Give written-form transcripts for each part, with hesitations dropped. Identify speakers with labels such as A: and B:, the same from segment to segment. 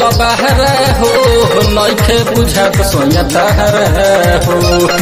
A: बहरे हो नइखे बुझत सोया तहरे हो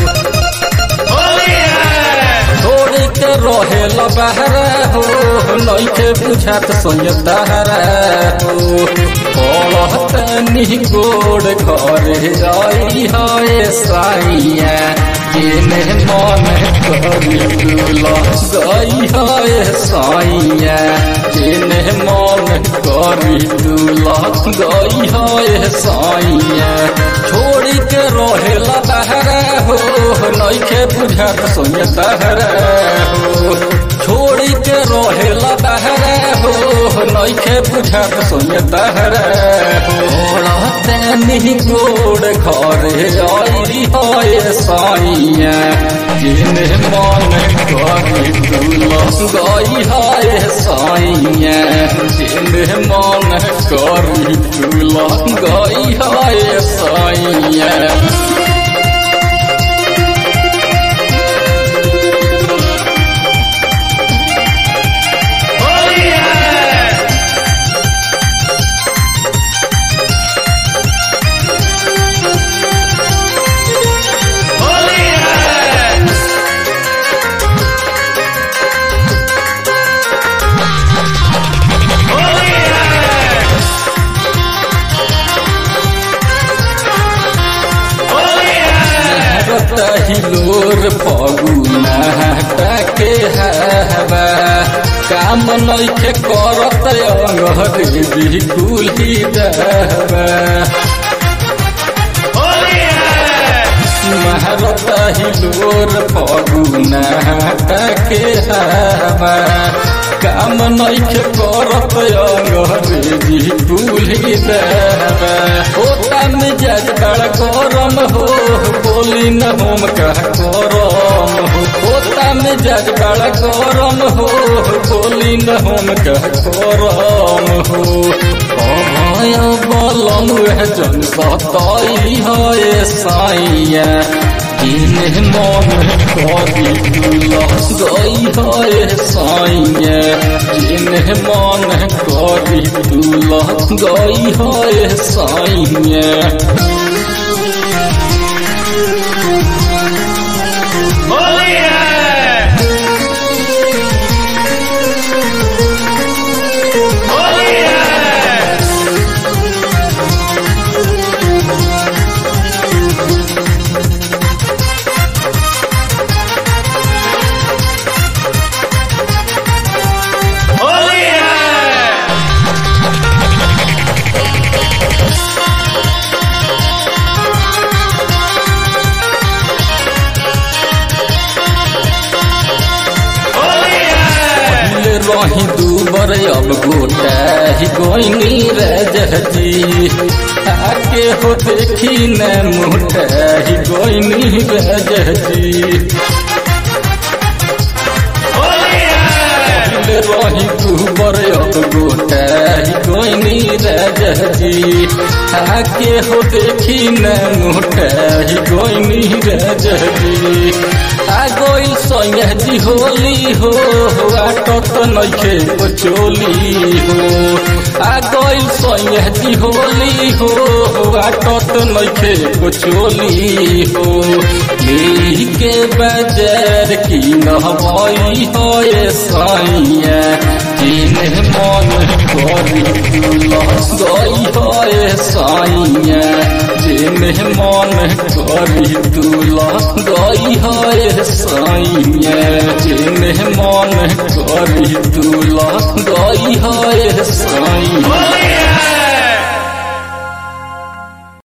A: छोड़ी के रहे बहरे हो नइखे बुझत सोया तहरे हो तनी गोड़ घरे आई है साइया जिने मन करी दूल्हा गई है साइया जिने मन करी दूल्हा गई है साइया छोड़ी के रहेला बहरे हो नइखे बुझत सोया तहरे हो छोड़ी के रहेला बहरे हो नइखे बुझत सोया तहरे हो तनी गोड़ घरे आई है साइया जिने मन करी दूल्हा गई है साइया जिने मन करी दूल्हा गई है साइया हिलोर फगुना के हवा काम नइखे करत अंगरे कुली दहवा महारत हिलोर फगुना के हवा काम नइखे करत अंगरे कुली दहवा होता मिजाज बड़ा गरम हो बोली न हम कह करम हो होता मिजाज बड़ा गरम हो बोली न हम कह करम हो अभय बलम जन सताई है साइया जिने मन करी दूल्हा गई है साइया जिने मन करी दूल्हा गई है साइया रही दूबर अब गोटा ही गोइनी रजती आके हो देखी न मोटा ही गोइनी रजती रही दूबर अब गोटा ही गोइनी रजती आके हो देखी न मोटा ही गोइनी रजती आ गोइल सोया जी होली हो आटत नइखे बचोली हो आ गोइल सोया जी होली हो आटत नइखे बचोली हो लेके बाजार की नहबई होए साइया जिने मन करी दूल्हा गई है साइया जिने मन करी दूल्हा गई है साइया जिने मन करी दूल्हा गई है साइया